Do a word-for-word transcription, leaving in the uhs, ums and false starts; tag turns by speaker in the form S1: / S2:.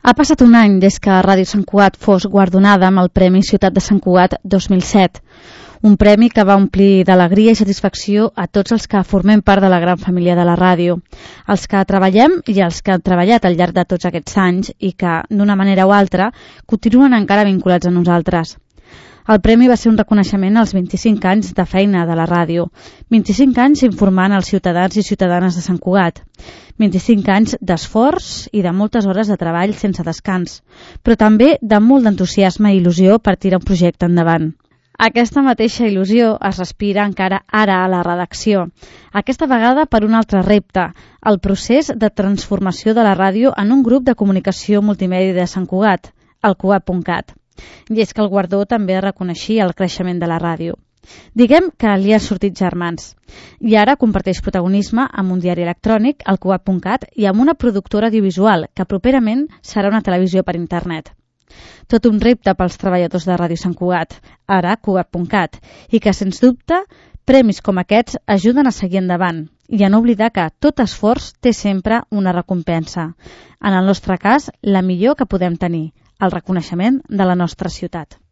S1: Ha passat un any des que Ràdio Sant Cugat fos guardonada amb el Premi Ciutat de Sant Cugat dos mil set, un premi que va omplir d'alegria i satisfacció a tots els que formem part de la gran família de la ràdio, els que treballem i els que han treballat al llarg de tots aquests anys i que, d'una manera o altra, continuen encara vinculats a nosaltres. El premi va ser un reconeixement als vint-i-cinc anys de feina de la ràdio, vint-i-cinc anys informant els ciutadans i ciutadanes de Sant Cugat, vint-i-cinc anys d'esforç i de moltes hores de treball sense descans, però també de molt d'entusiasme i il·lusió per tirar un projecte endavant. Aquesta mateixa il·lusió es respira encara ara a la redacció, aquesta vegada per un altre repte, el procés de transformació de la ràdio en un grup de comunicació multimèdia de Sant Cugat, el Cugat punt cat. I és que el guardó també reconeixia el creixement de la ràdio. Diguem que li han sortit germans. I ara comparteix protagonisme amb un diari electrònic, el Cugat punt cat, i amb una productora audiovisual, que properament serà una televisió per internet. Tot un repte pels treballadors de Ràdio Sant Cugat, ara Cugat punt cat, i que, sens dubte, premis com aquests ajuden a seguir endavant i a no oblidar que tot esforç té sempre una recompensa. En el nostre cas, la millor que podem tenir, el reconeixement de la nostra ciutat.